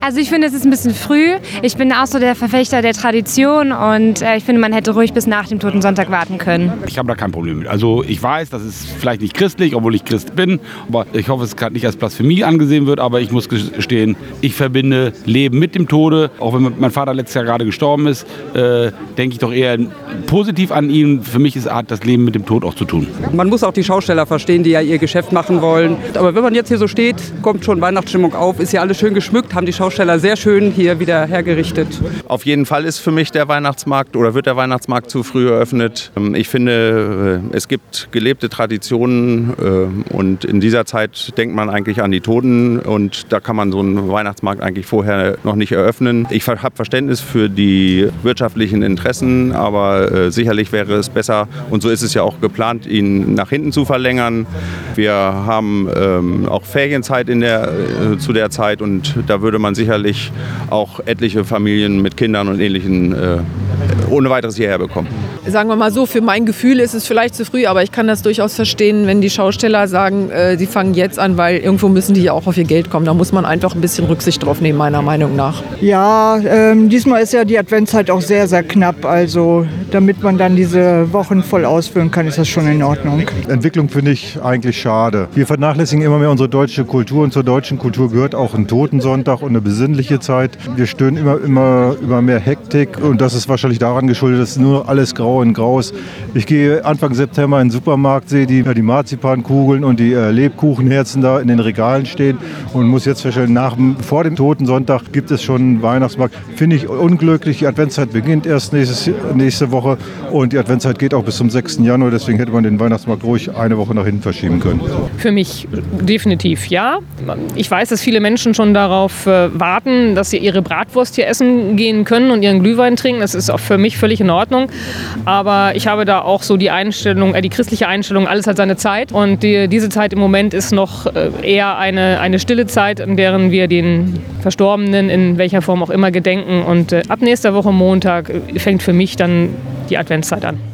Also ich finde, es ist ein bisschen früh. Ich bin auch so der Verfechter der Tradition und ich finde, man hätte ruhig bis nach dem Totensonntag warten können. Ich habe da kein Problem mit. Also ich weiß, das ist vielleicht nicht christlich, obwohl ich Christ bin. Aber ich hoffe, es gerade nicht als Blasphemie angesehen wird. Aber ich muss gestehen, ich verbinde Leben mit dem Tode. Auch wenn mein Vater letztes Jahr gerade gestorben ist, denke ich doch eher positiv an ihn. Für mich hat das Leben mit dem Tod auch zu tun. Man muss auch die Schausteller verstehen, die ja ihr Geschäft machen wollen. Aber wenn man jetzt hier so steht, kommt schon Weihnachtsstimmung auf. Ist ja alles schön geschmückt, haben die Schausteller sehr schön hier wieder hergerichtet. Auf jeden Fall ist für mich der Weihnachtsmarkt oder wird der Weihnachtsmarkt zu früh eröffnet. Ich finde, es gibt gelebte Traditionen und in dieser Zeit denkt man eigentlich an die Toten und da kann man so einen Weihnachtsmarkt eigentlich vorher noch nicht eröffnen. Ich habe Verständnis für die wirtschaftlichen Interessen, aber sicherlich wäre es besser, und so ist es ja auch geplant, ihn nach hinten zu verlängern. Wir haben auch Ferienzeit zu der Zeit und da würde man sicherlich auch etliche Familien mit Kindern und Ähnlichen ohne weiteres hierher bekommen. Sagen wir mal so, für mein Gefühl ist es vielleicht zu früh, aber ich kann das durchaus verstehen, wenn die Schausteller sagen, sie fangen jetzt an, weil irgendwo müssen die ja auch auf ihr Geld kommen. Da muss man einfach ein bisschen Rücksicht drauf nehmen, meiner Meinung nach. Ja, diesmal ist ja die Adventszeit auch sehr, sehr knapp. Also damit man dann diese Wochen voll ausfüllen kann, ist das schon in Ordnung. Entwicklung finde ich eigentlich schade. Wir vernachlässigen immer mehr unsere deutsche Kultur und zur deutschen Kultur gehört auch ein Totensonntag und eine besinnliche Zeit. Wir stöhnen immer über mehr Hektik und das ist wahrscheinlich daran geschuldet, dass nur alles grau in grau ist. Ich gehe Anfang September in den Supermarkt, sehe die Marzipankugeln und die Lebkuchenherzen da in den Regalen stehen und muss jetzt feststellen, vor dem Totensonntag gibt es schon einen Weihnachtsmarkt. Finde ich unglücklich. Die Adventszeit beginnt erst nächste Woche und die Adventszeit geht auch bis zum 6. Januar. Deswegen hätte man den Weihnachtsmarkt ruhig eine Woche nach hinten verschieben können. Für mich definitiv ja. Ich weiß, dass viele Menschen schon darauf warten, dass sie ihre Bratwurst hier essen gehen können und ihren Glühwein trinken. Das ist auch für mich völlig in Ordnung. Aber ich habe da auch so die Einstellung, die christliche Einstellung, alles hat seine Zeit. Und diese Zeit im Moment ist noch eher eine stille Zeit, in der wir den Verstorbenen in welcher Form auch immer gedenken. Und ab nächster Woche Montag fängt für mich dann die Adventszeit an.